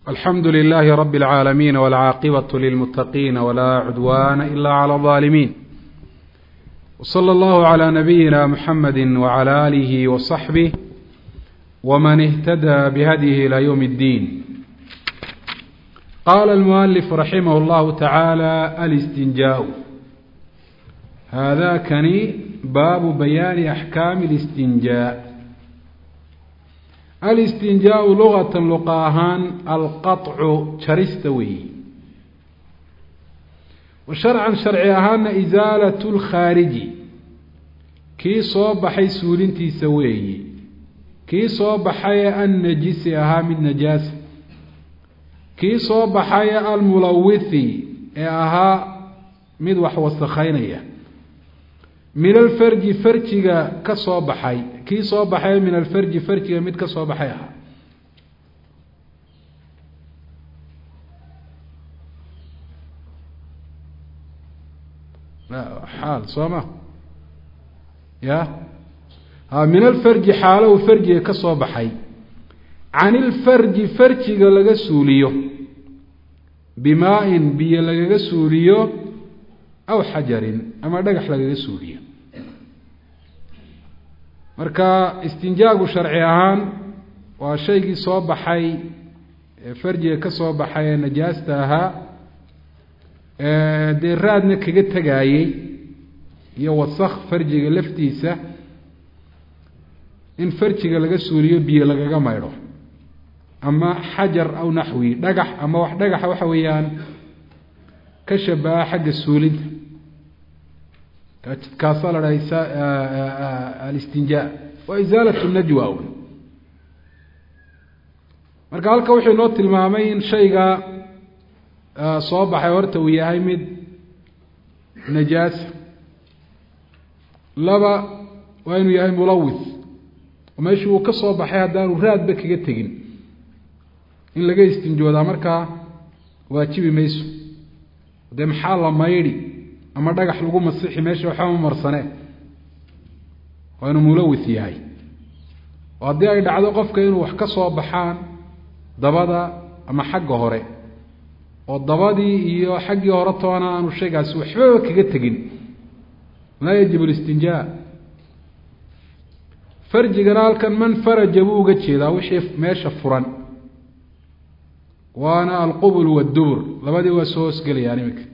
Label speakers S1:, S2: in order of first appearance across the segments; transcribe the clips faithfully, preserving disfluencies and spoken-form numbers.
S1: الحمد لله رب العالمين والعاقبة للمتقين ولا عدوان إلا على الظالمين، وصلى الله على نبينا محمد وعلى آله وصحبه ومن اهتدى بهديه إلى يوم الدين. قال المؤلف رحمه الله تعالى: الاستنجاء. هذا كني باب بيان أحكام الاستنجاء. الاستنجاء لغة لقاهان القطع شرستوي، وشرعا شرعيهان إزالة الخارج كي صوب حي سولنتي سوي كي صوب حي النجس أها من نجاس كي صوب حي الملوثي أها مدوح وسخينية من الفرج فرجك كصوب حي كي صوب حي من الفرج فرجك مد كصوب حيها. لا حال صومه يا ها من الفرج حاله وفرجه كصوب حي عن الفرج فرجك لغا سوليو بماء بي لغا سوليو أو حجر أما دغخ لغا سوليو. marka istinjaagu sharci ahaan waa shaygii soo baxay farjiga ka soo baxay najaasta ahaa ee deeraadna kaga tagayay iyo wasakh farjiga laftiisa in farjiga laga suuliyo biyo lagaga maydho ama xajar aw naxwi dhagax ama wax dhagax waxa weeyaan ka shabaha xagga suulinta كاسال رئيس الاستنجاء وإزالة النجوى. marka halka wuxuu noo tilmaamay in shayga soo baxay horta uu yahay mid najaas, laba waa inuu yahay mulawith oo meesha uu ka soo baxay haddaanu raadba kaga tegin in laga istinjoodaa markaa waajibi mayso. dee maxaa la maydhi ama dhagax lagu masixi meesha waxa uu marsanay waa inuu mulawith yahay. oo haddii ay dhacdo qofka inuu wax ka soo baxaan dabada ama xagga hore oo dabadii iyo xaggii hore toona aanu shaygaas waxba kaga tegin laa yajibu istinjaa. farjigana halkan man faraja buu uga jeedaa wixii meesha furan, waana alqubul waddubur labadii waa soo hosgelayaan iminka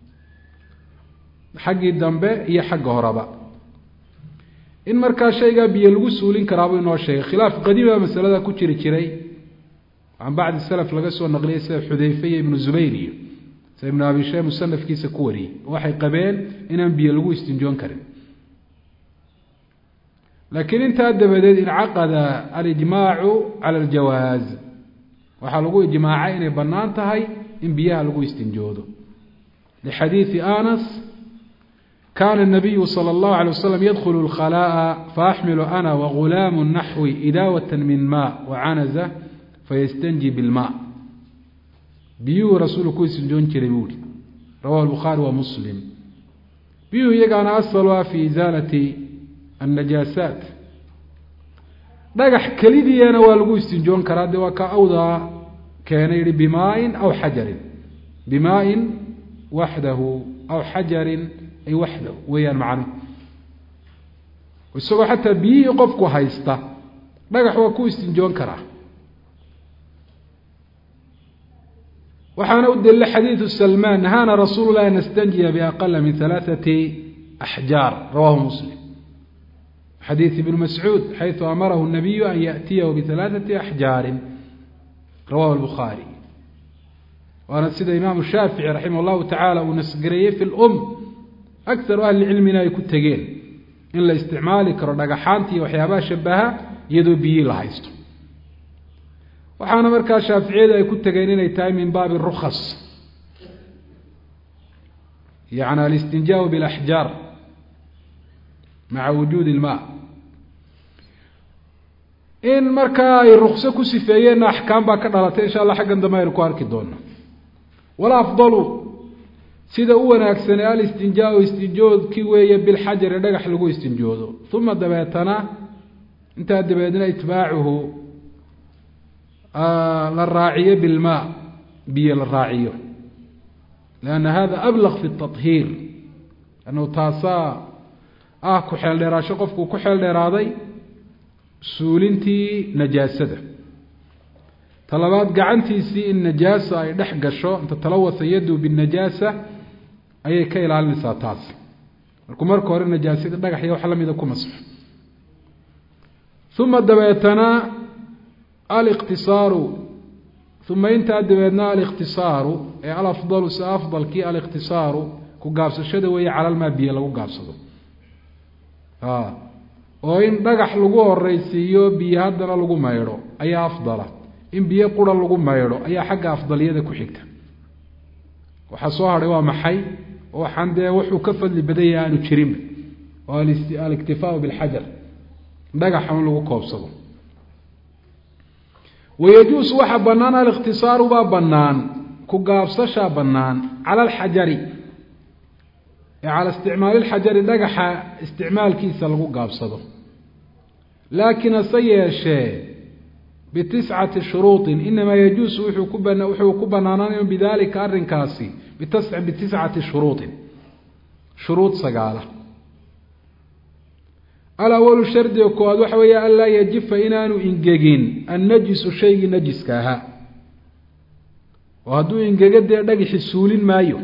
S1: xaggii dambe iyo xagga horeba. in markaa shaygaa biyo lagu suulin karaabuu inoo sheegay. khilaaf qadiima masalada ku jiri jiray can bacdi salaf laga soo naqliyay sida xudayfe iyo ibnu zubayr iyo sida ibnu abi shay musanafkiisa ku wariyey waxay qabeen inaan biyo lagu istinjoon karin. laakiin intaa dabadeed incaqada alijmaacu cala aljawaaz, waxaa lagu ijmaacay inay bannaan tahay in biyaha lagu istinjoodo lixadiidi anas: كان النبي صلى الله عليه وسلم يدخل الخلاء فأحمل أنا وغلام نحوي إداوة من ماء وعنزة فيستنجي بالماء. بيو رسول كويس جون كريمول رواه البخاري ومسلم. بيو يقعنا أصلها في إزالة النجاسات. دقح كليدي أنا والقو استنجون كراد وكأوضى كان يري بماء أو حجر، بماء وحده أو حجر أي وحده ويان معنا. والسوق حتى بي قفكو هايستا دغخ waa ku istinjoon karaa. waxaana u dilay xadiiث سلمان: نهانا رسول الله نستنجي بأقل من ثلاثة أحجار، رواه مسلم. حديث ابن مسعود حيث أمره النبي أن يأتيه بثلاثة أحجار، رواه البخاري. وأنا سيد إمام الشافعي رحمه الله تعالى ونسقريه في الأم أكثر أهل العلم يكون تجين إن لا استعمال كردقة حانتي وحيابها شبهها يدو بيه لهايستو. وحانا مركا شافعي يكون تجينين يتاي من باب الرخص، يعني الاستنجاء بالأحجار مع وجود الماء. إن مركا الرخصة كسفيين أحكام باكرة إن شاء الله حقا دما يركوارك دونا. ولا أفضلوا sida u wanaagsan ee istinjaa istinjood ki weeye bil xajar dhagax lagu istinjoodo thumma dabeetana inta dabeedna itbaacuhu للراعية بالماء بي للراعية، لأن هذا أبلغ في التطهير، أنه تاسا آه كحل لراشة قفك كحل لراضي سولنتي نجاسة طلبات قعنتي سي النجاسة أي دحق الشو أنت تلوث يده بالنجاسة أي كيل على النساتاس الكمار كور النجاسة دقح يو حلم إذا كمسح. ثم دبيتنا الاقتصار، ثم انت دبيتنا الاقتصار أي الأفضل سأفضل كي الاقتصار كقابس الشدوية على الماء بيه لو قابسه آه وإن دقح لقوه الرئيسيو بيه هدنا لقو مايرو أي أفضل، إن بيه قرى لقو مايرو أي حق أفضلية ذا كحكتا وحصوها روا محي وحنده وحو كفد لبداية أنو تشريم والاكتفاء بالحجر دقح حمل لقو كوبصده. ويجوز وحا بنان الاختصار با بنان كقابسشا بنان على الحجر، على استعمال الحجر دقح استعمال كيسا لقو قابصده، لكن السيئة بتسعة شروط، إنما يجوز وحو كبنانان بذلك أرن كاسي بتسع بتسعة شروط شروط سقالة. الأول شرط يقول وحوية ألا يجف إنان إنجاجين النجس شيء نجس كاها، وهدو إنجاجات دي دقش السولين مايو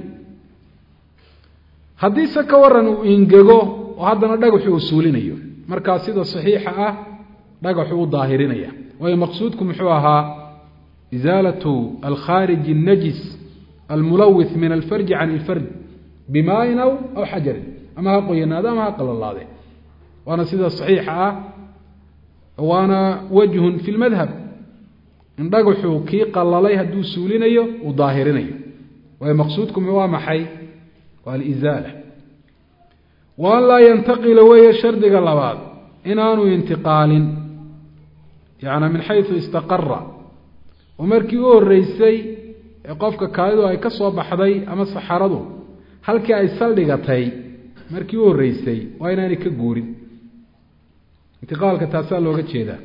S1: هدي سكورن إنجاجو وهذا ندقش السولين أيو مركاسيد الصحيحة دقش الظاهرين أيو، وهي مقصودكم حواها إزالة الخارج النجس الملوث من الفرج عن الفرج بماء أو حجر، أما هقوينا هذا ما قال الله ذي، وأنا سيدة صحيحة وأنا وجه في المذهب إن رجحوا كي قال الله هدو سولين أيو وظاهرين أيو، وهي مقصودكم هو محي والإزالة. وأن لا ينتقل وهي شرد قلبات إنانو انتقال يعني من حيث استقر، ومركي او الرئيسي قفك كايدو اي كسو بخداي اما صحارادو halkii ay saldhigatay markii uu reysay waa inaanay ka guurin intiqaalka taasa looga jeedaa.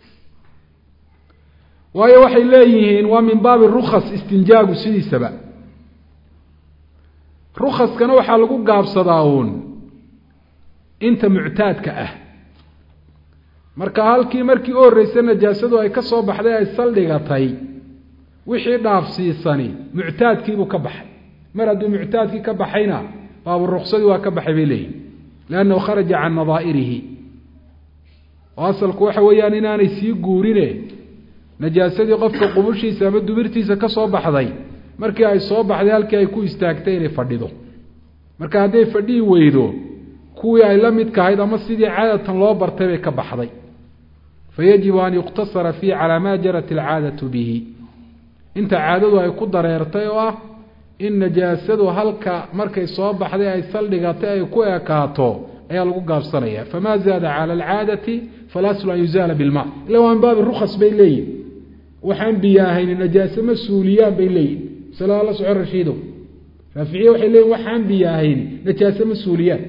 S1: waayo waxay leeyihiin waa min baab rukhas istinjaagu sidiisaba, rukhaskana waxaa lagu gaabsadaa uun inta muctaadka ah, marka halkii markii oo reysay najaasadu ay ka soo baxday ay saldhigatay wixii dhaafsiisani muctaadkiibu ka baxay, mar hadduu muctaadkii ka baxayna baabu rukhsadi waa ka baxay bay leeyihin liannahu kharaja can nadaa'irihi. oo asalku waxa weeyaan inaanay sii guurine najaasadii qofka qubushiisa ama dubirtiisa ka soo baxday markii ay soo baxday halkii ay ku istaagtay inay fadhido, marka hadday fadhii weydo kuwii ay la midka ahayd ama sidii caadatan loo bartay bay ka baxday. فيجب أن يقتصر فيه على ما جرت العادة به، انت عادته أي قدر يرتيوه إن نجاسته هلك مركي صواب حدي أي صلقاتي أي كوية كاتو أي القاب صنية، فما زاد على العادة فالأصل أن يزال بالماء. لو أن باب الرخص بيلين وحن بياهين النجاسة مسؤوليان بيلين سلا الله سعر رشيده ففعيه وحلين وحن بياهين نجاسة مسؤوليان.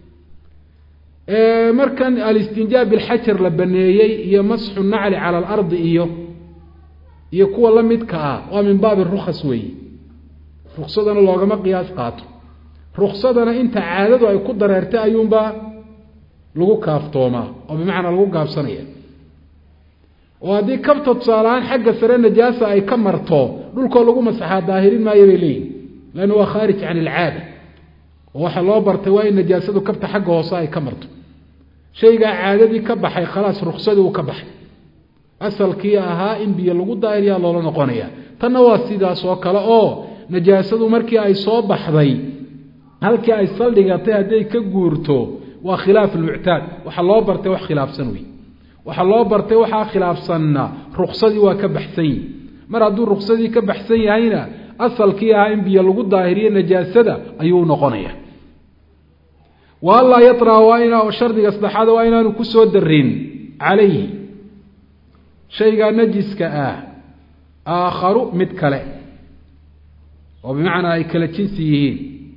S1: مركن الاستنجاب بالحجر لبنيي هي مسح النعل على الأرض إيوه يكون لمدك ومن باب الرخص وي رخصتنا الله ما قياس قاطر رخصتنا انت عادته أي قدر يرتأي يوم با لغو كافتوما وبمعنى لغو كافصانية. وهذه كبتة صالحان حق سرين نجاسة أي كمرتو للكو لغو مسحها ظاهرين ما يبيلين لأنه هو خارج عن العادة ووحى الله برتواي النجاسة كبتة حقه وصاي كمرتو شيء عادتي كبحي خلاص رخصته وكبحي أصل كياها إن بي لغو داير يا الله نقونيا تنواسيدا سو كلا أو نجاسة مركي أي صوب بحضي هل كي أي صلقاتي هدي كجورتو وخلاف المعتاد وحى الله برتوا خلاف سنوي وحى الله برتوا خلاف سنة رخصتي وكبحسين مرة دور رخصتي كبحسين هنا أصل كياها إن بي لغو داير نجاسة أيو نقونيا. والله يطرى وإنا وشرد يصدحاد وإنا نكسو الدرين عليه شيء نجس كآه آخر متكلا وبمعنى أي كلا جنسيين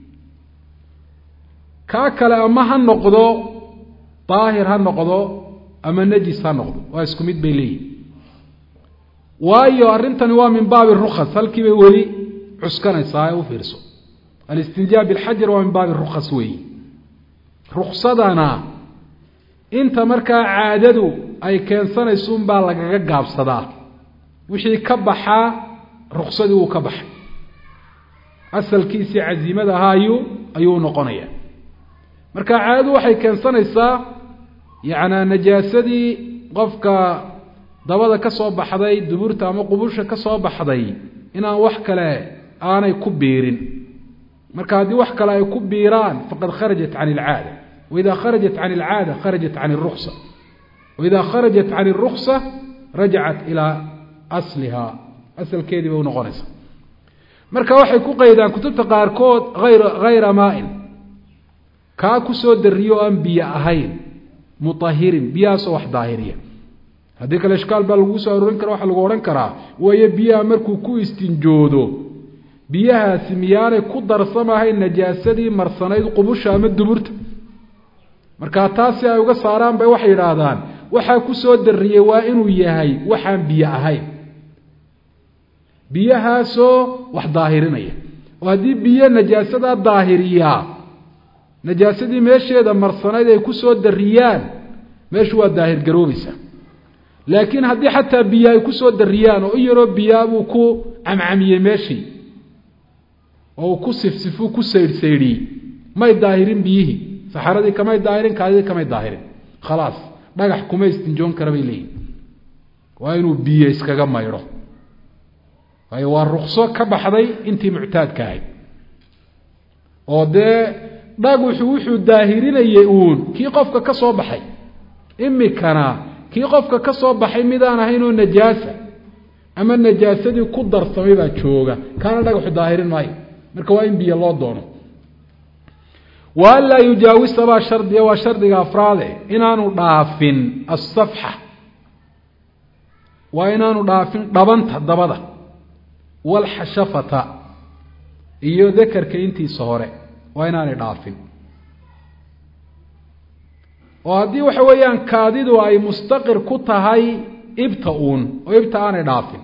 S1: كاكلا أما هالنقضو طاهر هالنقضو أما نجس هالنقضو واسكمت بيلي waayo arrintani waa min baabi rukhas halkii bay weli cuskanaysaa u fiirso الاستنجاء بالحجر waa min baabi rukhas weeyi ruksadana inta markaa caadadu ay keensanayso un baa lagaga gaabsadaa wixii ka baxaa ruksadii uu ka baxay asalkiisii casiimada ahaayu ayuu noqonaya marka caadadu waxay keensanaysaa yacnaa najaasadii qofka dabada ka soo baxday duburta ama qubusha ka soo baxday inaan wax kale aanay ku biirin marka haddii wax kale ay ku biiraan faqad kharajat can ilcaada waida kharajat can ilcaada kharajat can الruksa waida kharajat can الruksa rajacat ilaa asliha asalkeedii bay unoqonaysaa marka waxay ku qaydaan kutubta qaarkood ayr hayra maain kaa kusoo dariyo o aan biyo ahayn mutahirin biyahaasoo wax daahiriya haddii kale ishkaal baa lagu soo arorin kara waxaa lagu odhan karaa waayo biyaha markuu ku istinjoodo biyahaasi miyaanay ku darsamahayn najaasadii marsanayd qubusha ama duburta markaa taas si ay uga saaraan bay waxay yidhaahdaan waxaa ku soo dariyey waa inuu yahay waxaan biyo ahayn biyahaasoo wax daahirinaya oo haddii biyo najaasadaa daahiriyaa najaasadii meesheeda marsanayd ay ku soo dariyaan meeshu waa daahir garoobaysaa laakiin haddii xataa biyo ay ku soo dariyaan oo in yaroo biyaa buu ku camcamiyey meeshii oo uu ku sifsifuu ku saydhsaydhiyey may daahirin biyihii saxaradii kamay daahirin kaadidii kamay daahirin khalaas dhagax kuma istinjoon kara bay leeyihin waa inuu biyo iskaga maydho waayo waa rukso ka baxday intii muctaadka ahayd oo dee dhaguxu wuxuu daahirinayay uun kii qofka ka soo baxay imikana kii qofka ka soo baxay midaan ahayn oo najaasa ama najaasadii ku darsamay baa jooga kaana dhagaxu daahirin maayo marka waa in biyo loo doono wa an laa yujaawisa baa shardiya waa shardiga afraade inaanu dhaafin asafxa waa inaanu dhaafin dhabanta dabada walxashafata iyo dakarka intiisa hore waa inaanay dhaafin oo haddii waxa weeyaan kaadidu ay mustaqir ku tahay ibta uun oo ibta aanay dhaafin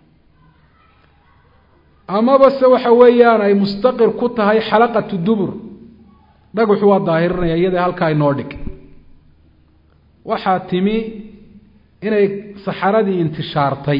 S1: amaba se waxa weeyaan ay mustaqir ku tahay xalaqatu dubur dhagaxu waa daahirinaya iyada halkaa inoo dhig waxaa timi inay saxaradii intishaartay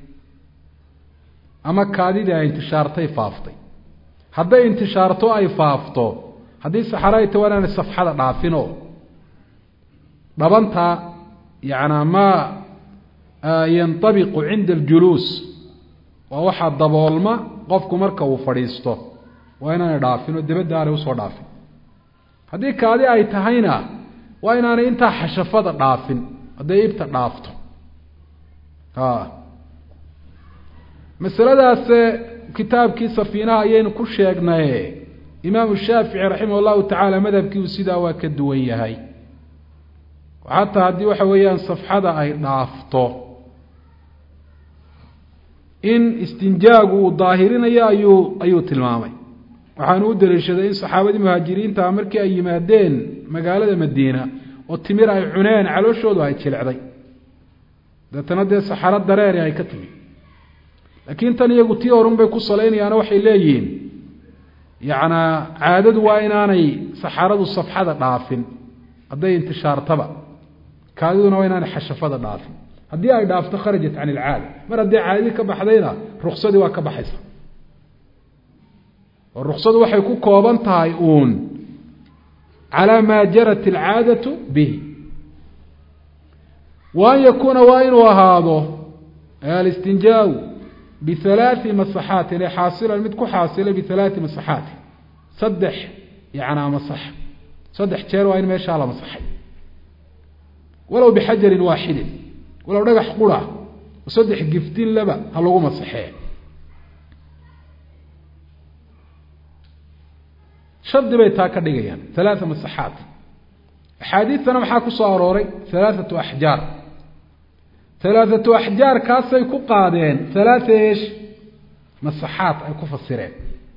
S1: ama kaadidii ay intishaartay faaftay hadday intishaarto ay faafto haddii saxara ay tahay inaanay safxada dhaafinoo dhabanta yacnaa maa yantabiqu cinda aljuluus waa waxaa daboolma qofku marka uu fadhiisto waa inaanay dhaafin oo dabadda aanay usoo dhaafin haddii kaadi ay tahayna waa inaanay intaa xashafada dhaafin hadday ibta dhaafto a masaladaas kitaabkii safiinaha ayaynu ku sheegnaye imaamu shaafici raximah allahu tacaala madhabkiiu sidaa waa ka duwan yahay xataa haddii waxa weeyaan safxada ay dhaafto in istinjaagu uu daahirinayo ayuu ayuu tilmaamay waxaanu u daliishaday in saxaabadii muhaajiriinta markii ay yimaadeen magaalada madiina oo timir ay cuneen calooshoodu ay jilecday deetana dee saxaro dareeri ay ka timi laakiin tan iyagu tii horun bay ku salaynayaano waxay leeyihiin yacnaa caadadu waa inaanay saxaradu safxada dhaafin hadday intishaartaba kaadiduna waa inaanay xashafada dhaafin haddii ay dhaafto kharajat can ilcaada mar haddii caadadii ka baxdayna ruksadii waa ka baxaysa oo ruksadu waxay ku kooban tahay uun calaa maa jarat alcaadatu bihi wa an yakuuna waa inuu ahaado alistinjaaءu bihalaaثi masaxaatin ee xaasilan mid ku xaasilay bihalaaثi masaxaatin saddex yacnaa masax saddex jeer waa in meeshaa la masaxay walow bixajarin waaxidin walow dhagax qura oo saddex giftin laba ha lagu masaxee shardi bay taa ka dhigayaan halaaa masaxaat axaadiistana maxaa ku soo arooray halaaثatu axjaar halaaثatu axjaar kaasay ku qaadeen halaaa eesh masaxaat ay ku fasireen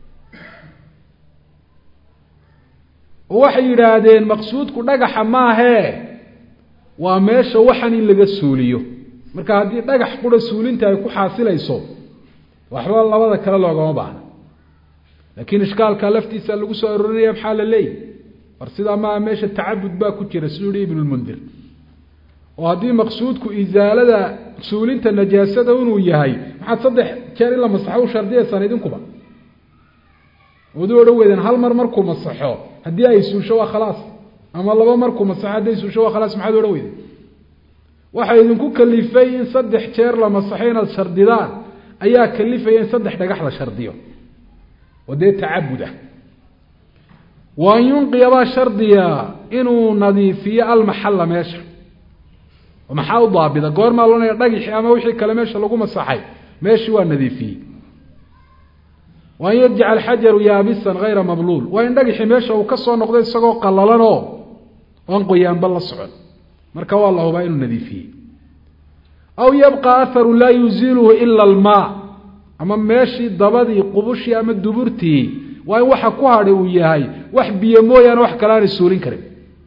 S1: oo waxay yidhaahdeen maqsuudku dhagaxa maahee waa meesha waxan in laga suuliyo marka haddii dhagax qura suulinta ay ku xaasilayso waxba labada kale loogama baahna laakiin ishkaalka laftiisa lagu soo arorinaya maxaa la leeyahay war sidaa ma meesha tacabud baa ku jira suuri ibn al-mundir oo haddii maqsuudku izaalada suulinta najaasada inuu yahay maxaad saddex jeer in la masaxo u shardiyaysan idinkuba wadoo dhaweedan hal mar markuu masaxo haddii ay suusho waa khalaas ama laba markuu masaxo haddii ay suusho waa khalaas maxaad dhaweedan waxa idinku kalifay in saddex jeer la masaxo inaad shardidaan ayaa kalifaya in saddex dhagax la shardiyo wadee tacabuda waan yunqiyaba shardiya inuu nadiifiyo almaxalla meesha maxaa u daabida goorma loonaya dhagixi ama wixii kale meesha lagu masaxay meeshii waa nadiifiyey waan yarjic alxajaru yaabisan hayra mabluul waa in dhagixi meesha uu ka soo noqdo isagoo qallalan oo aan qoyaanba la socon marka waa la hubaa inuu nadiifiyey aw yabqa atharu laa yuziiluhu ila almaa ama meeshii dabadii qubushii ama duburtii waa in waxa ku hadhay uu yahay wax biyo mooyaane wax kale aan suulin karin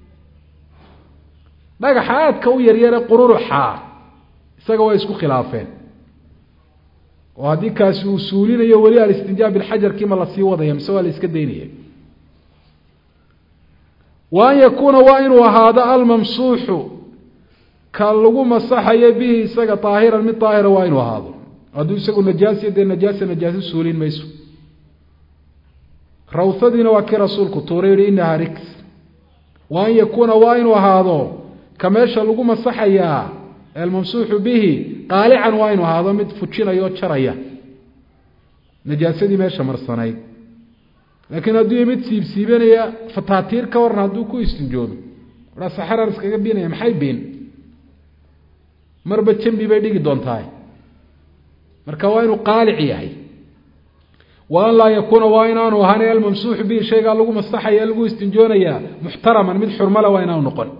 S1: dhagaxa aadka u yaryare qururuxa isaga waa isku khilaafeen oo haddii kaasi uu suulinayo weli al-istinjaa bilxajar kima la sii wadaya mise waa la iska daynaya wa an yakuuna waa inuu ahaado almamsuuxu ka lagu masaxayo bihi isaga daahiran mid daahira waa inuu ahaado hadduu isagu najaasiya dee najaasa najaasa suulin mayso rawthadiina waa kii rasuulku tuuray yihi inahaa riks wa an yakuuna waa inuu ahaado ka meesha lagu masaxayaa almamsuuxu bihi qaalican waa inuu ahaado mid fujinaya oo jaraya najaasadii meesha marsanayd laakiin hadduu mid siibsiibanaya fataatiir ka waran hadduu ku istinjoodo waraa saxarar iskaga biinaya maxay biin marba jambi bay dhigi doontahay marka waa inuu qaalic yahay wa an laa yakuuna waa inaanu ahaan almamsuuxu bihi shaygaa lagu masaxaya lagu istinjoonayaa muxtaraman mid xurmale waa inaanu noqon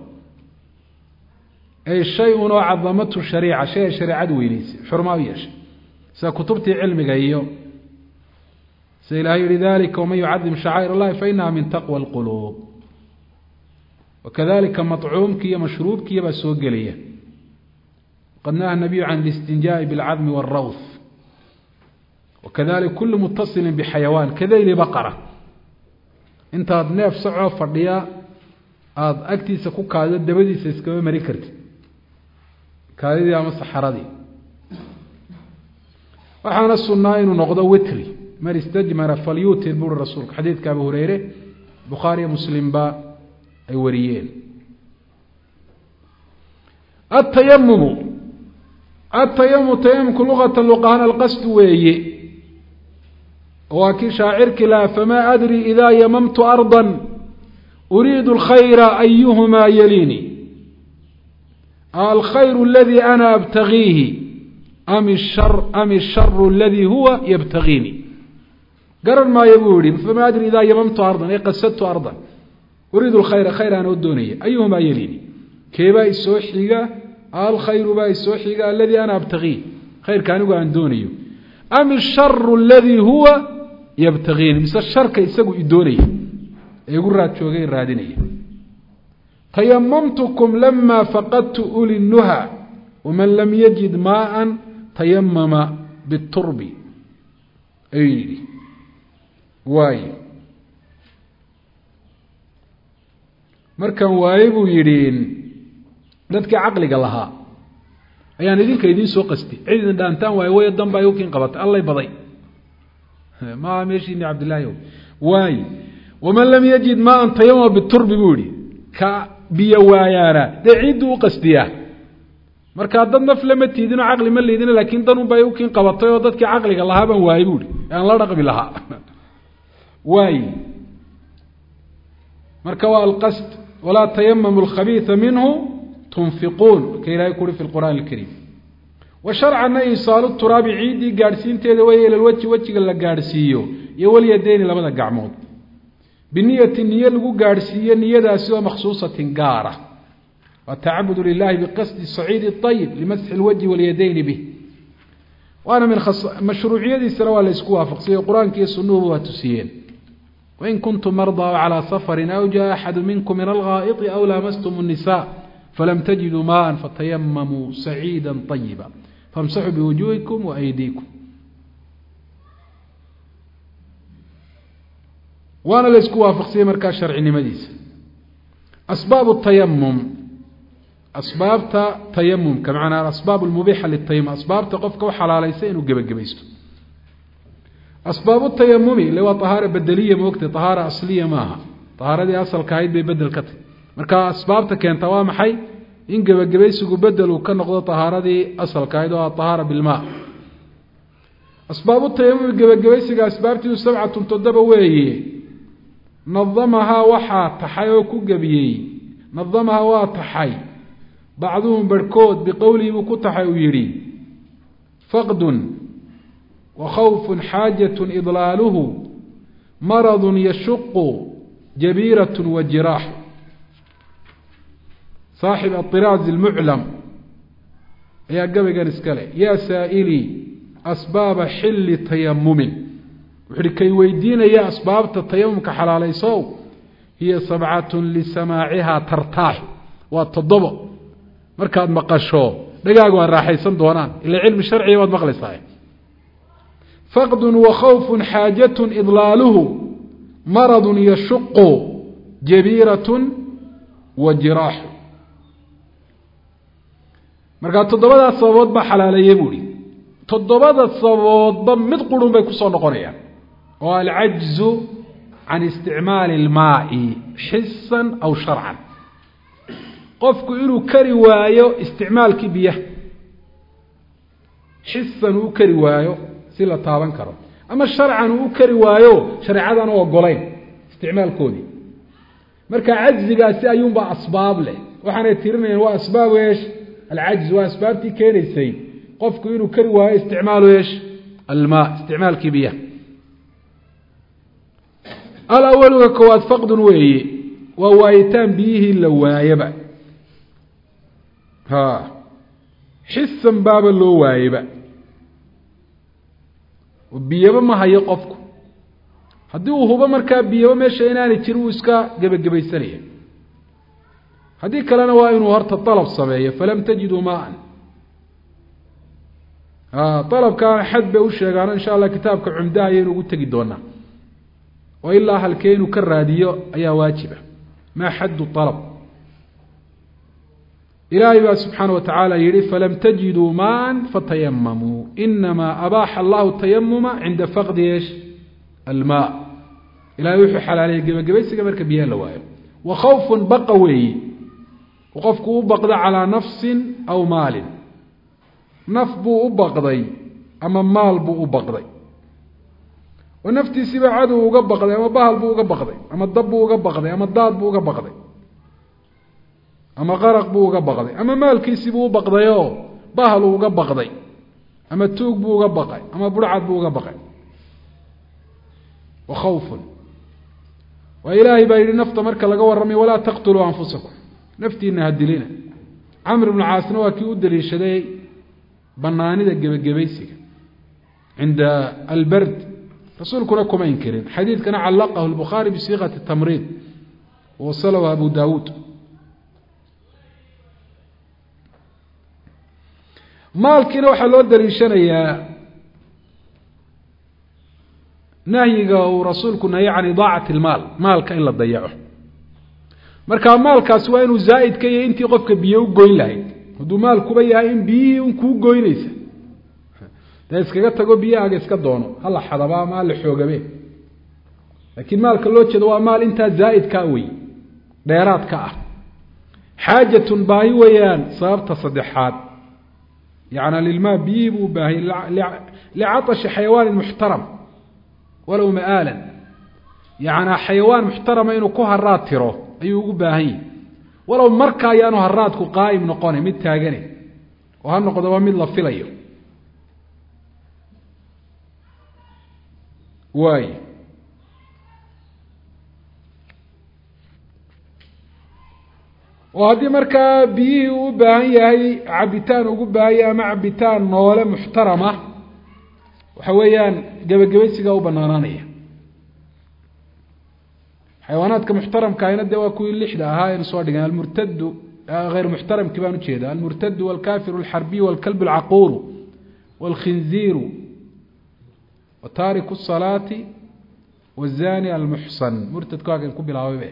S1: ay shay-un oo cadamatu shariica shay ay shareecadu weynaysay xurmaa u yeeshay sida kutubtii cilmiga iyo sida ilaahay yihi dalika waman yucadim shacaa'ir allahi fainaha min taqwa alquluub wakadalika maطcuumki iyo mashruubkiiyo baa soo gelaya qad naha nabiyu can اlistinjaaءi biاlcadmi wاlrawth wakadalika kulu mutasilin bixayawaan kadayli baqara intaad neef socoo fadhiya aada agtiisa ku kaado dabadiisa iskama mari kartid kaadidii ama saxaradii waxaana sunnaa inuu noqdo witri man istajmara falyutir buri rasuulka xadiidka abu hureyre bukhaariyo muslimba ay wariyeen atayamumu atayamum tayamumku luqata luqahaan alqasdu weeye waa kii shaacirki laha famaa adri idaa yamamtu ardan uriidu alkhayra ayuhumaa yaliini alkhayru aladii ana abtagiihi am ishar am isharu aladii huwa yabtagiini garan maayo buu yihi famaa adri idaa yamamtu ardan ay qasadtu ardan uriidu alkhayra khayr aan oo doonaya ayuhumaa yaliini keebaa isoo xiga alkhayru baa isoo xiga aladii ana abtagiih khayrka anigu aan doonayo am isharu aladii huwa yabtagiini mise sharka isagu i doonaya igu raad joogay raadinaya tayamamtukum lama faqadtu uli nuha waman lam yajid maaan tayamama biturbi ayuu yidhi waayo markan waaye buu yidhi dadkii caqliga lahaa ayaan idinka idiin soo qasti cid idin dhaantaan waayo way danba ay u kiin qabatay allay baday ma meeshiini cabdillaahi waayo waman lam yajid maan tayamama biturbi buu yihi ka biyo waayaana dee ciidduu u qastiyaa markaa dad naf lama tiidinoo caqli ma liidina laakiin dan unbay u kiin qabatay oo dadkii caqliga lahaa baan waayey buu ihi aan la dhaqmi lahaa waaye marka waa alqasd walaa tayamamu alkhabiisa minhu tunfiquun ka ilaahay ku uhi fi lqur'aan alkariim wa sharcana isaalu turaabi ciiddii gaadhsiinteeda way ila lwaji wejiga la gaadhsiiyo iyo walyadeyni labada gacmood biniyati niye lagu gaadhsiiyo niyadaasi oo makhsuusatin gaara waa tacabudu lilahi biqasdi saciidi ayib limasxi lwajhi walyadeyni bih waana min mashruuciyadiisana waa la isku waafaqsiyey qur-aanka iyo sunnuhuba waa tusiyeen wain kuntum mardaa calaa safarin aw jaa axadu minkum min alghaa'iti aw laamastum الnisaa فلم تجدوا ماء فتيمموا سعيدا طيبا فامسحوا بوجوهكم وأيديكم. وانا لسكو وافقسي مركز شرعي نمديس. أسباب التيمم أسباب تيمم كمعنى الأسباب المبيحة للتيمم أسباب تقفك وحلاليسين وقبقبيستو. أسباب التيمم اللي هو طهارة بدلية موقت طهارة أصلية معها طهارة دي أصل كايد بيبدل كتر مركا أسباب تكين توام حي إن قبقبيسو بدل وكان نقضى طهارة دي أصل كايد وطهارة بالماء. أسباب التيمم قبقبيسو أسباب تيو سبعة تدبويه نظمها وحا تحي وكقبيي نظمها واتحي بعضهم بركود بقوله وكتحي ويري فقد وخوف حاجة إضلاله مرض يشق جبيرة وجراح. صاحب الطراز المعلم يا قبل قال يا سائلي أسباب حل تيمم وحركي ويدين يا أسباب التيمم كحلالي صو هي سبعة لسماعها ترتاح والتضبط مركاد مقاشو دقاقوا الراحيسان دونان إلا علم الشرعي والمغلي صحيح. فقد وخوف حاجة إضلاله مرض يشق جبيرة وجراح. مركاد تضبط الصوت بحلالي يبولي تضبط الصوت بمد قرون بيكسون قرية والعجز عن استعمال الماء حسا أو شرعا. قفك إنه كروايو استعمال كبيه حسا وكروايو سيلا طابن كرو أما شرعا وكروايو شرعا وقولين استعمال كودي مركا عجز قاسي أيوم بأسباب له وحنا يتيرنا هو أسباب إيش العجز وأسباب تي كيني سي قفك إنه كروايو استعماله إيش الماء استعمال كبيه. الأول كواد فقد وهي ووايتان بيه اللوايبة ها حسا باب اللوايبة وبيبا ما هي قفكو هدي وهو مركا بيبا ماشي إناني تروسكا قبل قبل سنية هدي كلانا واين وهرت الطلب صبايا فلم تجدوا ماء ها طلب كان حد بوشي قال إن شاء الله كتابك عمداين وقلت تجدونا وإلا هل كينو كالراديو أي واجبة ما حد الطلب. إلهي سبحانه وتعالى يري فلم تجدوا ماء فتيمموا إنما أباح الله التيمم عند فقد إيش الماء. إلهي يحل عليه قبل قبل سيقبل كبيان لوايو وخوف بقوي وخوفك بقضى على نفس أو مال نفبو بقضي أما مال بو بقضي ونفتي سبع عدو وقبقضي أما بهل بو وقبقضي أما الضب وقبقضي أما الضاد بو وقبقضي أما غرق بو وقبقضي أما مالكي سبو بقضيو بهل وقبقضي أما التوق بو وقبقضي أما برعد بو وقبقضي وخوف وإلهي بايري نفط مركا لقوى الرمي ولا تقتلوا أنفسكم نفتي إنها الدلينة. عمرو بن العاص نواكي ودري شدي بناني دا قبيسك عند البرد رسولك لكم ينكرين حديث كان علقه البخاري بصيغة التمريض ووصله أبو داود. مالكنا وحلو الدريشانية نهيقه ورسولك نهي عن إضاعة المال مالك إلا تضيعه مركا مالك سوين زائد كي انتي قفك بيو قوين لهي ودو مالك بيها إن بيو كو قوين ليسا ده iskaga tago biyaha iska doono hal xadaba ma la xoogabe laakiin maalka loo jeedo waa maal inta zaid ka way dheeraad ka ah xaajatun baahi wayaan sababta saddexaad yaana lilma biibu baahi li'atash xayawaan muhtaram walaw ma'alan yaana xayawaan muhtaram inuu ku haraad tiro ayuu ugu baahan walaw marka ayaanu haraad ku qaayim noqonay mid taagane oo han noqdo waa mid la filayo واي وهذه مركا بيه وباهي عبيتان وقباهي أما عبيتان نولة محترمة وحويان قبل قبل سيقا وبنانانية حيوانات كمحترم كائنات دوا كوي اللحدة هاي نصوار المرتد غير محترم كبان وجهده المرتد والكافر الحربي والكلب العقور والخنزير وتارك الصلاة والزاني المحصن مرتد كاكن كبير عوابه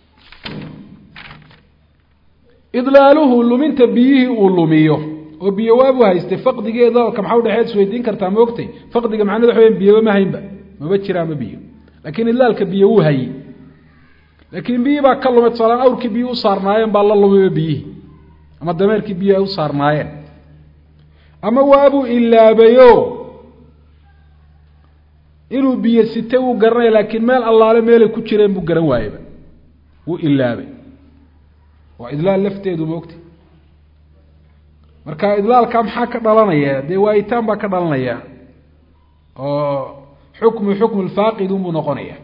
S1: إضلاله لمن تبيه ولميه وبيوابها استفقد جيدا كم حاول حيث سويدين كرتا موقتي فقد معنا دحوين بيو ما هينبا ما بجرا ما بيو لكن إلا بيو هي لكن بيه با كلمة صلاة أو كبيو صارناين بالله لمي بيه أما دمير كبيو صارناين أما وابو إلا بيو inuu biyo site uu garanay laakiin meel allaale meel ku jireen buu garan waayay uu ilaabay waa idlaal lafteedu moogtay marka idlaalka maxaa ka dhalanaya de waayitaan ba ka dhalanaya oo xukmu xukmu alfaaqid uu noqonaya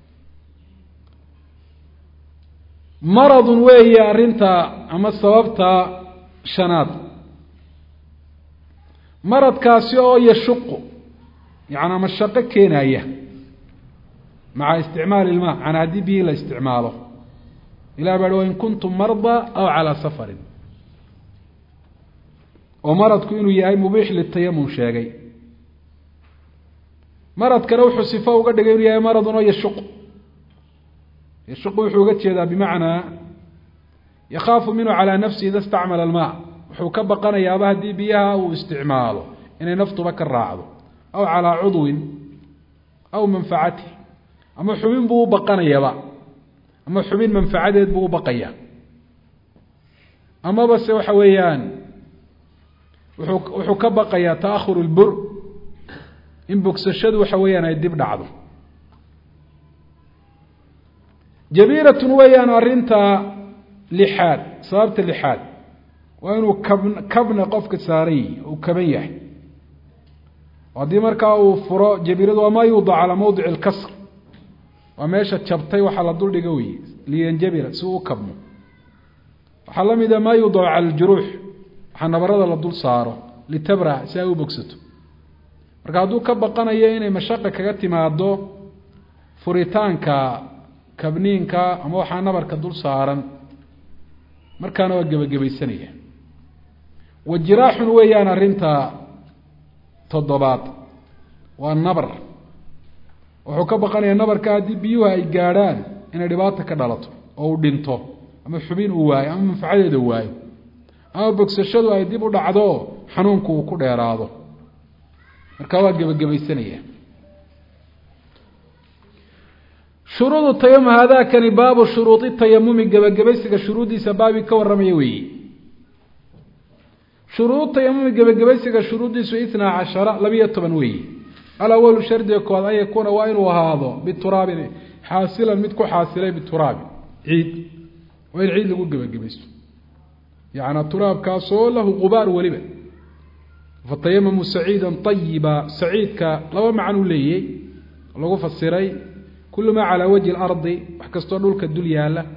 S1: marad weeye arinta ama sababta shanaad maradkaasi oo yashqu يعني مشقة كيناية مع استعمال الماء عن هذه به لاستعماله إلى بلو إن كنتم مرضى أو على سفر ومرض كينو يأي مبيح للتيمم شاقي مرض كروح صفة وقد قيل يأي مرض يشق يشق وحوقت هذا بمعنى يخاف منه على نفسه إذا استعمل الماء وحوكب قنا يابه دي بيها واستعماله إن نفط بكر راعده أو على عضو أو منفعته أما حبين بو بقنا يبا أما حبين منفعته بو بقيا أما بس وحويان وحك بقيا تأخر البر إن بوكس الشد وحويان يدب دعضه جبيرة ويان أرنتا لحاد صارت اللحاد وإنه كبن كبن قفك ساري وكبيح وهذه مركا وفرا جبيرة وما يوضع على موضع الكسر وماشى تشبطي وحلا دول دقوي لينجبر سوء كبمه وحلم إذا ما يوضع على الجروح حنا برد على دول صاره لتبرع ساوي بوكسته مركا دو كبقنا يين مشقة كجتي مع الدو فريتان كا كبنين كا أما حنا بركا دول صارن مركا نوجب جبي السنية والجراح ويانا رنتا تضباط والنبر wuxuu ka baqanayaa nabarka hadii biyuhu ay gaaraan inay dhibaato ka dhalato oo uu dhinto ama xubin uu waayo ama manfacadeeda waayo ama bogsashadu ay dib u dhacdo xanuunku uu ku dheeraado marka waa gabagabaysanaya shuruudu tayammum hada kan baabu shuruudi tayammum gabagabaysiga shuruudiisa baabi ka waramaya weey شروط تيمم جبجبسك شروط سو اثنا عشر لبية تبنوي الأول شرط يكون أن يكون وين وهذا بالتراب حاصلا متكو حاصلا بالتراب عيد وين عيد لقول جبجبس يعني التراب كاسول له غبار ولبن فالتيمم سعيدا طيبا سعيد ك لو معنو لي لو فسري كل ما على وجه الأرض حكستون لك الدنيا له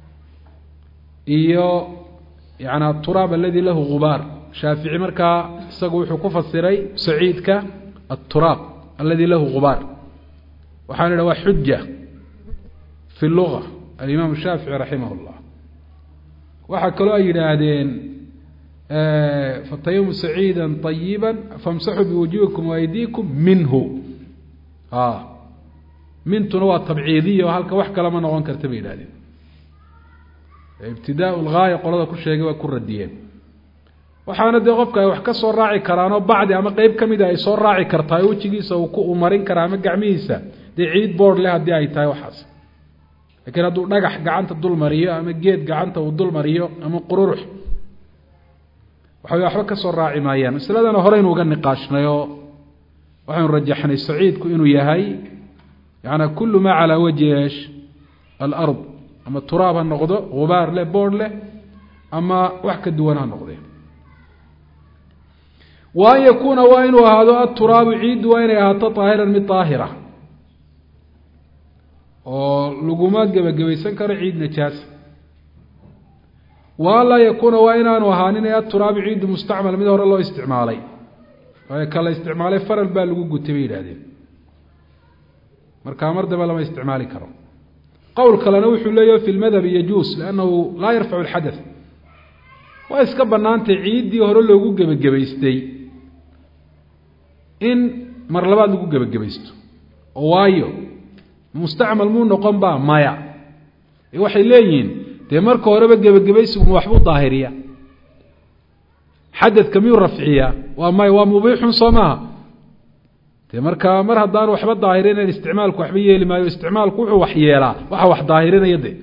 S1: إيو يعني التراب الذي له غبار شافعي مركا سقوا حكوفة السري سعيدك التراب الذي له غبار وحان له حجة في اللغة الإمام الشافعي رحمه الله وحكى له أيدين آه فالطيوم سعيدا طيبا فامسحوا بوجوهكم وأيديكم منه آه من تنوى الطبعيدية وهلك وحكى لما نغوان كرتبين هذه ابتداء الغاية قولنا كل شيء وكل رديين waxaana de qofka ay wax ka soo raaci karaan oo bacdi ama qayb kamid ah ay soo raaci kartaa wajigiisa uu ku umarin karaa ama gacmihiisa de ciid board leh hadii ay tahay waxaas laakiin hadduu dhagax gacanta dul mariyo ama geed gacanta uu dul mariyo ama qururux waxa waxba ka soo raaci maayaan masaladana hore inuu uga niqaashnayo waxaan rajaxnay saciidku inuu yahay yaana kullu ma ala wajhi al-ard ama turaab ha noqdo ghubaar leh board leh ama wax ka duwan ha noqdo وأن يكون وإن هذا التراب عيد وإن هذا طاهرا من طاهرة ولقمات جب جبيسن كر عيد نجاس ولا يكون وإن وهانين التراب عيد مستعمل من دور الله استعمالي ويكلا استعمالي فر البال لقو تبيد هذه مركا مرد بلا ما استعمالي كرم قول كلا نوح لا في المذهب يجوز لأنه لا يرفع الحدث waa iska banaantay ciidii hore loogu gebagabaystay in mar labaad lagu gebagabaysto oo waayo mustacmal muu noqon baa maya waxay leeyihiin dee marka horeba gebagabaysigu waxbuu daahiriya xadadka miyuu rafciya waa maya waa mubiixun soo maaha dee markaa mar haddaan waxba daahirinayn isticmaalku waxba yeeli maayo isticmaalku wuxuu wax yeelaa waxa wax daahirinaya de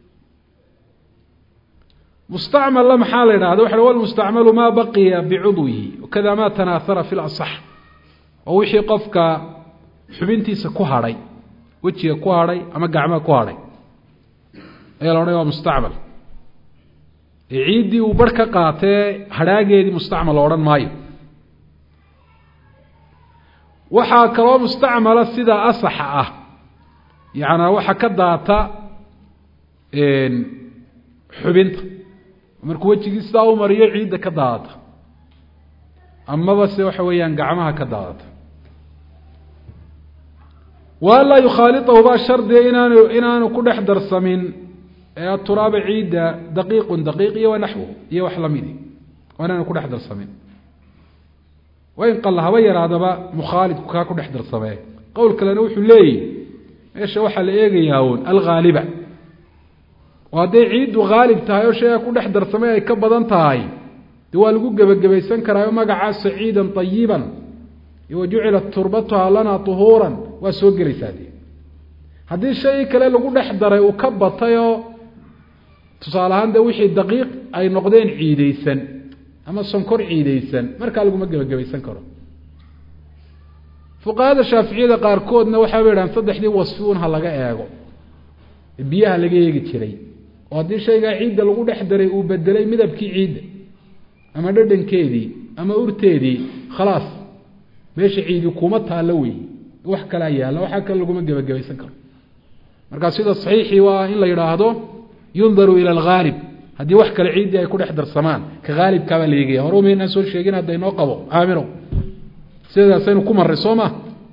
S1: mustacmal la maxaa la yidhahda waxa wal mustacmalu maa baqiya bicudwihi wakada ma tanaahara fi lasax oo wixii qofka xubintiisa ku hadhay wejiga ku hadhay ama gacmaha ku hadhay ayaa la odhanaya waa mustacmal ciiddii uu barh ka qaatee hadhaageedii mustacmal la odhan maayo waxaa kaloo mustacmala sida asaxa ah yacnaa waxa ka daata xubinta markuu wejigii sidaa u mariyo ciidda ka daadata amaba se waxa weeyaan gacmaha ka daadata waa laa yukhaaliطahu baa shardiga inaanu inaanu ku dhex darsamin turaaba ciidda daqiiqun daqiiq iyo wanaxwuhu iyo wax lamidi waa inaanu ku dhex darsamin wain qalla haba yaraadaba mukhaalidku kaa ku dhex darsamee qowl kalena wuxuu leeyihi meesha waxaa la eegayaa un alghaaliba oo hadday ciiddu haalib tahay oo shayga ku dhex darsamay ay ka badan tahay de waa lagu gebagabaysan karaayo magacaa saciidan ayiban wa jucilat turbatuha lana tuhuuran waa soo gelaysaa de haddii shay kale lagu dhex daray uu ka batayoo tusaale ahaan de wixii daqiiq ay noqdeen ciidaysan ama sonkor ciidaysan markaa laguma gebagabaysan karo fuqahada shaaficiyada qaarkoodna waxaa bay idhahan saddexdii wasfi un ha laga eego biyaha laga eegi jiray oo haddii shaygaa ciidda lagu dhex daray uu bedelay midabkii ciidda ama dhadhankeedii ama urteedii khalaas meesha ciidi kuma taalo wey wax kalaa yaalla waxaa kale laguma gebagabaysan karo markaa sida saxiixii waa in la yidhaahdo yundaru ila alghaalib haddii wax kale ciiddii ay ku dhex darsamaan ka haalibkaabaa la eegaya hore umaynaan soo sheegin hadda inoo qabo aamino sidaasaynu ku marray soo ma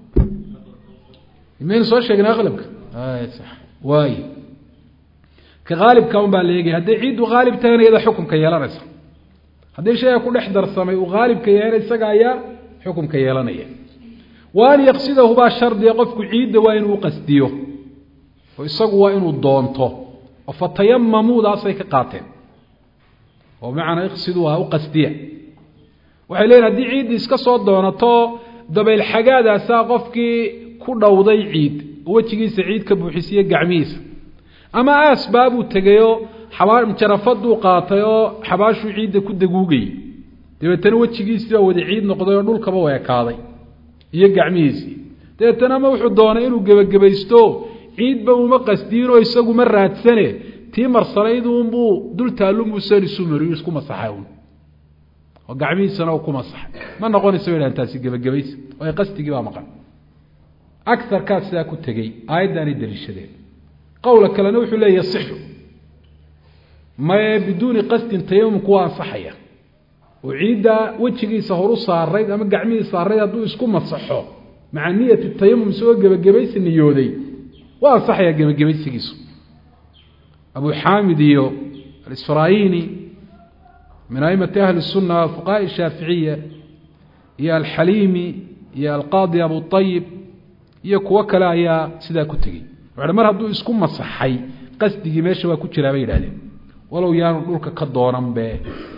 S1: maynu soo sheegin aqlabka waay ka haalibka un baa la eegaya hadday ciiddu haalib tahayna iyada xukunka yeelanaysa haddii shayga ku dhex darsamay uu haalibka yeelay isaga ayaa xukunka yeelanaya wa an yaqsidahu baa shardiga qofku ciidda waa inuu qasdiyo oo isagu waa inuu doonto oo fatayamamuudaasay ka qaateen oo macnaa iqsiduha u qasdiya waxay leeyihin haddii ciiddi iska soo doonato dabayl xagaadaasaa qofkii ku dhowday ciid oo wejigiisa ciid ka buuxisiye gacmihiisa ama aasbaabuu tegayoo xabaa jarafaduu qaatay oo xabaashuu ciidda ku daguugayay dabeetana wejigiisii baa wada ciid noqday oo dhulkaba weekaaday iyo gacmihiisii dabeetana ama wuxuu doonay inuu gebagabaysto ciidba uma qasdiinoo isagu ma raadsane tii marsanaydunbuu dul taalumuusan isu mariyo isku masaxay un oo gacmihiisana u ku masaxay ma noqonaysa bay dhahan taasi gebagabaysi oo qasdigii baa maqan agarkaas sidaa ku tegey aayaddaanay daliishadeen qowla kalena wuxuu leeya sixu maye biduuni qasdin tayamumku waa ansaxaya oo ciidda wejigiisa horu saarayd ama gacmihii saarayd hadduu isku masaxo maca niyati tayamum isagoo gebagabaysi niyooday waa ansaxaya gebagabaysigiisu abu xaamid iyo alisfaraayini min aimati ahli الsuna fuqahaai shaaficiya iyo alxaliimi iyo alqaadi abu ayib iyo kuwo kale ayaa sidaa ku tegey wuxu mar hadduu isku masaxay qasdigii meesha waa ku jiraa bay yidhahdeen walow yaanu dhulka ka doonanbe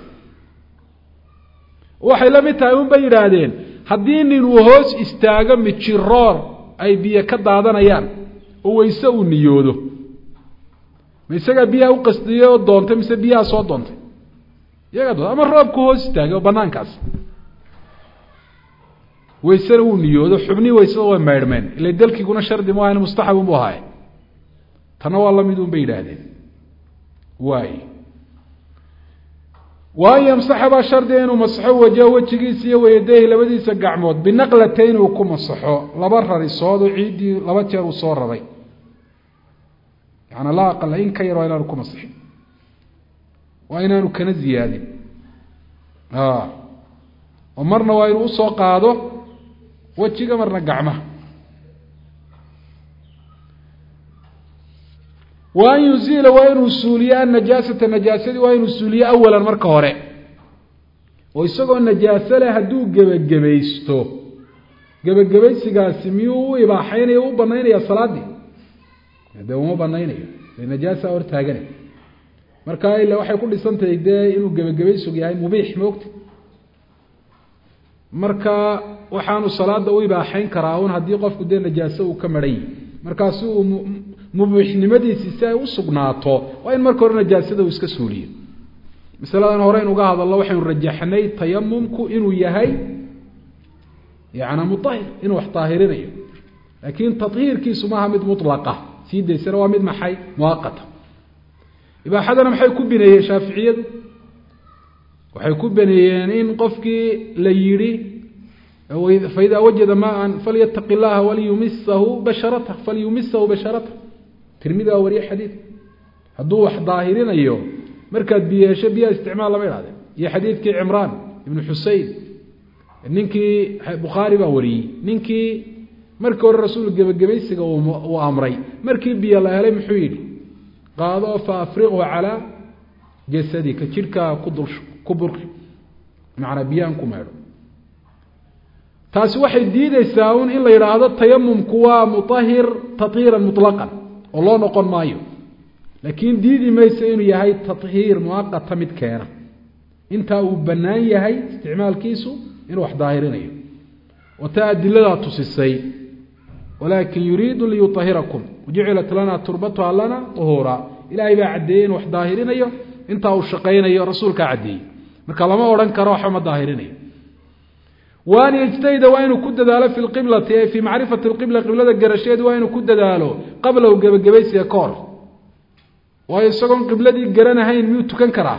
S1: waxay la mid tahay un bay yidhaahdeen haddii nin uu hoos istaago mijiroor ay biyo ka daadanayaan oo weyse uu niyoodo ma isagaa biyaha u qasdiyey oo doontay mise biyaha soo doontay iyagaa doonta ama roobku hoos istaagay oo banaankaas weysena uu niyoodo xubnii weysada way maydhmeen ila dalkiguna shardi mu ahayn mustaxabun buu ahaaye tana waa la mid un bay yidhaahdeen waay waan yamsaxa baa shardiga inuu masaxo wajaho wejigiisa iyo wayadayhi labadiisa gacmood binaqlatayn uu ku masaxo laba rarisood oo ciiddii laba jeer uu soo raray yaani laa aqala in ka yar waa inaanu ku masaxin waa inaanu kana ziyaadin oo marna waa inuu usoo qaado wejiga marna gacmaha وأن يزيل وين سوليا النجاسة النجاسة وين سوليا أولا مركه هره ويسقوا النجاسة له هدو جب جبيستو جب جبيس قاسميو يبقى حين يو بنين يا صلاة دي هذا هو بنين النجاسة ورتاجني مركه إلا واحد كل سنة يدا إنه جب جبيسو جاي مبيح موقت مركه وحانو صلاة ده ويبقى حين كراون هدي قف قدام النجاسة وكمري مركه سو مبيح نمدي سيساي وسقناطه وين مركه النجاسة ده ويسك سوري مثلا هورين uga hadallo waxaan rajaxnay tayamumku inuu yahay yaana mutahhir inuu wax taahirinayo laakiin tathhirkiisu ma aha mid mutlaqa sideesana waa mid maxay muwaqata ibaahadana maxay ku bineeyeen shaafiiciyadu waxay ku bineeyeen in qofkii la yiri فإذا وجد ماء فليتق الله وليمسه بشرته فليمسه بشرته ترمذي وري حديث haduu wax daahirinayo markaad biyasho biya isticmaal lama yiraahdo iyo xadiidkii Imraan ibn Husayn ninkii Bukhari baa wariyay ninkii markii hore rasuul gabagabaysiga uu amray markii biya la helay muxuu yiri qaado fa afriqu ala jasadika jirka ku dul ku burki macna biyaan ku meedo taasi waxay diidaysaa in la yiraahdo tayammumku waa mutahhir tathiran mutlaqan oo loo noqon maayo لكن ديدي ما يسينو يهي تطهير مؤقت مد كينا انت او بنان يهي استعمال كيسو انو واحد ظاهرين ايو وتأدي لنا تسيسي ولكن يريد ليطهركم وجعلت لنا تربتها لنا طهورا إلهي بعدين واحد ظاهرين ايو انت او الشقين ايو رسولك عدي مركا لما ورنك روحة ما ظاهرين ايو وأن يجتهد وين كد داله في القبلة في معرفة القبلة قبلة الجرشيد وين كد داله قبله جبيس يكور ويسقون قبلتي جرنا هين ميوت كان كرا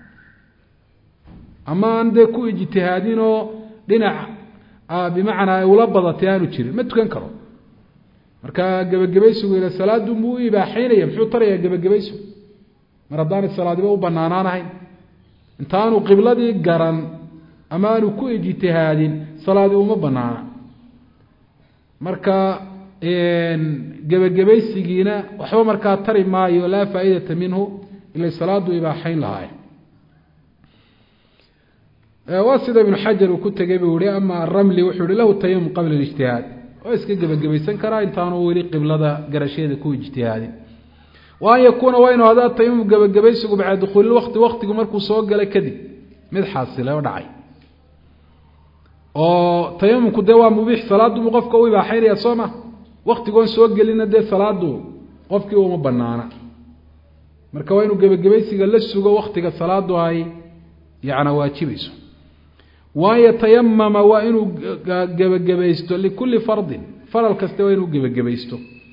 S1: أما عندك اجتهادينه دينا بمعنى ولبضت يانو تشير ما تكن كرا مركا جب جبيسو إلى الصلاة دموي بحين يمشوا طريق جب جبيسو مردان الصلاة دمو بنانان هين انتانو قبلتي جرن أما أنو كو اجتهادين صلاة دمو بنانا مركا إن جب جبيسينا وحوى مركا تري ما لا فائدة منه إلا الصلاة إبا حين لهاي واسد ابن حجر وكنت جيبه ولي أما الرملي وحول له التيمم قبل الاجتهاد واسك جب جبيسان كرا انتانو ولي قبل هذا قرشيد كو اجتهاد وأن يكون وين هذا التيمم جب جبيسك بعد دخول الوقت وقت مركو صوق له كذي مد حاصله ودعي oo tayamumku de waa mubix salaadu qofka uu ibaaxay sooma waqtigoon soo galina de salaadu qofkii uma banaana marka waa inuu gabagabaysiga la sugo waqtiga salaadu ay yaana waajibayso waa yatayammama waa inuu gabagabaysto likulli fardin faral kasta waa inuu gabagabaysto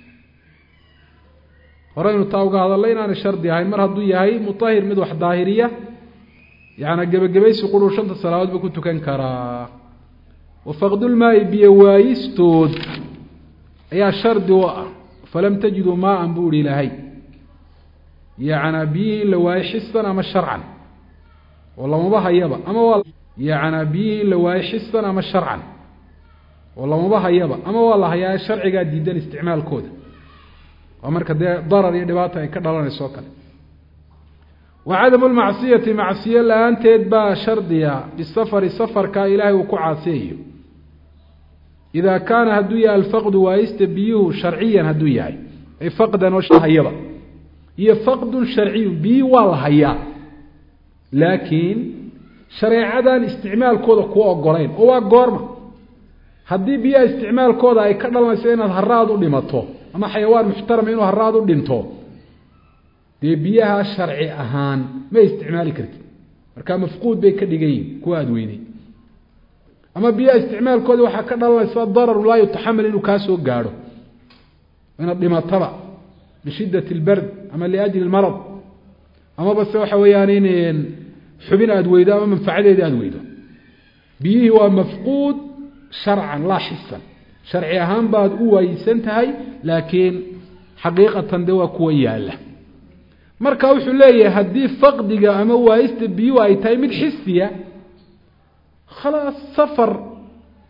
S1: horaynu taawga hadalay inaan shardi ahayn mar hadduu yahay mutahhir mid wax daahiriya yaana gabagabaysi quru shanta salaad ba ku tukan karaa وفقد الماء بيوايستود يا شرد وأ فلم تجدوا ماء بوري لهي يعني بيه لواي حسا أما شرعا والله مباها يبا أما والله يعني بيه لواي حسا أما شرعا والله مباها يبا أما والله يا الشرع قاعد جدا استعمال كود ومركا ضرر يدباتا يكرران السوكل وعدم المعصية معصية لأن تدبا شرديا بالسفر السفر كإلهي وكعاسيه إذا كان هدويا الفقد ويستبيه شرعيا هدويا أي فقدا وشهيبا هي فقد شرعي بي والهيا لكن شريعة استعمال كودا كوا قرين هو قرمة هدي بيا استعمال كودا أي كرنا سينا هراد ودمتو أما حيوان محترم إنه هراد ودمتو دي بيها شرعي أهان ما استعمالي كرت مركا مفقود بي كدغين كواد ويني اما بيها استعمال كود waxa ka dhalanaysa darar la yatahamal inuu ka soo gaaro ina dhimataba bishidat albard ama li ajli almarad ama bas waxa weeyaan in xubin aad weydo ama manfacadeed aad weydo bihi waa mafquud sharcan la hissan sharci ahaan baad u waysan tahay laakiin xaqiiqatan dawa kuwa yaala marka wuxuu leeyahay hadii faqdiga ama waayista biyo ay tahay mid xisiya خلاص سفر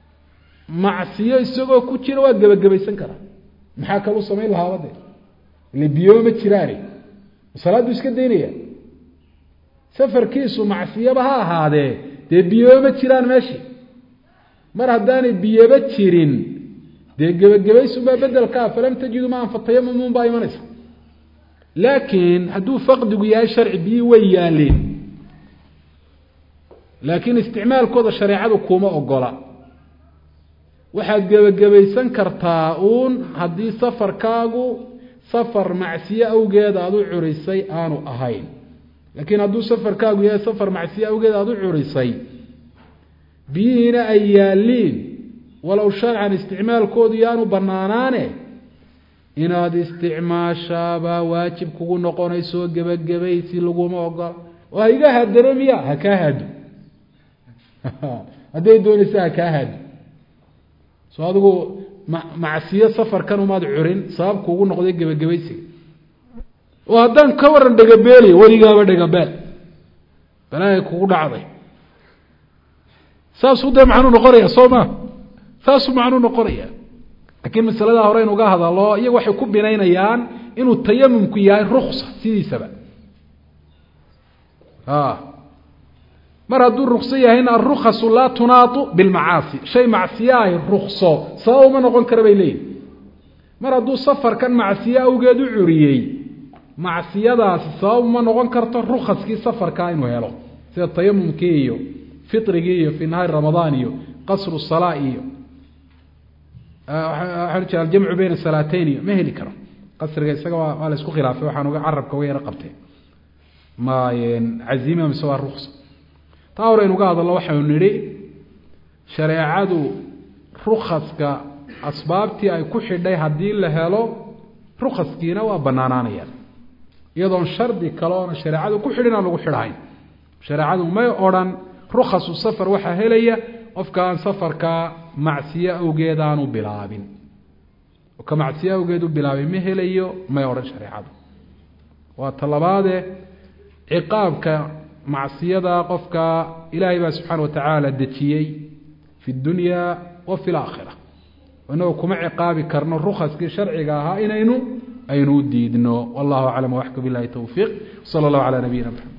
S1: معصيه isagoo ku jira waa gabagabaysan kara maxaa kale uu sameeyay lahaa wada اللي بيوم تشراري صلاة iska deynaya safarkiisu macsiyaba ha ahaade de biyoma jiraan meeshi mar hadaan biyaba jirin de gabagabaysu ba bedelka falam tajidu ma fatayamum ba imanaysa laakiin haduu faqdigu yahay sharci bi wayaalin laakiin isticmaalkooda shariicadu kuma ogola waxa gabagabaysan kartaa uun hadii safarkaagu safar macsiyo awgeed aad u curisay aanu ahayn laakiin haduu safarkaagu yahay safar macsiyo awgeed aad u curisay biina ayaalin walaw sharcan isticmaalkoodu yaanu banaanaane inaad isticmaashaba waajib kugu noqonayso gabagabaysi lagu ma ogola waa iga hadaramiya ha ka hadu haday doonaysa ha ka hadu soo adigu macsiyo safarkan uma curin sabab kugu noqday gabagabaysi oo hadan ka waran dhagabeeli waligaaba dhagabeel balaa kugu dhacday saasu de macnu noqoraya sooma saasu macnu noqoraya laakiin masalada hore inuu ga hadalo iyagu waxay ku binaynayaan inuu tayammumku yahay rukhsa sidiisaba ah mar hadduu rukhsa yahayna ar-rukhsu la tunaatu bil macaasi shay macsiyahay rukhso sabab ma noqon kara bay leeyihiin mar hadduu safarkan macsiya awgeed u curiyay macsiyadaas sabab ma noqon karto rukhaskii safarka inuu helo sida tayammumkii iyo fitrigii iyo fi nahar ramadaan iyo qasru salaa iyo waxa la jamcu bayna salatayn ma heli karo qasriga isaga waa la isku khilaafay waxaan uga carabka way yara qabtay ma yeen azima miswa rukhsa taawreen uga hadallo waxaan niri shariicadu rukhaska asbaabtii ay ku xidhay hadii la helo rukhaskiina waa banaanaanayaan iyadoon shardi kale oo shariicadu ku xidhina lagu xidhayn shariicadu ma oran rukhasu safar waxa helaya qofkaan safarka macsiyo awgeed aanu bilaabin oo ka macsiyo awgeed u bilaabay ma helayo ma oran shariicadu waa talabaade ciqaabka macsiyada qofka ilaahay ba subhanahu wa ta'ala dajiyay fi dunya wa fi al-aakhirah wana kuma ciqaabi karno rukhaskii sharciga ahaa inaynu aynu diidno wallahu a'lam wa ahka billahi tawfiq sallallahu ala nabiyina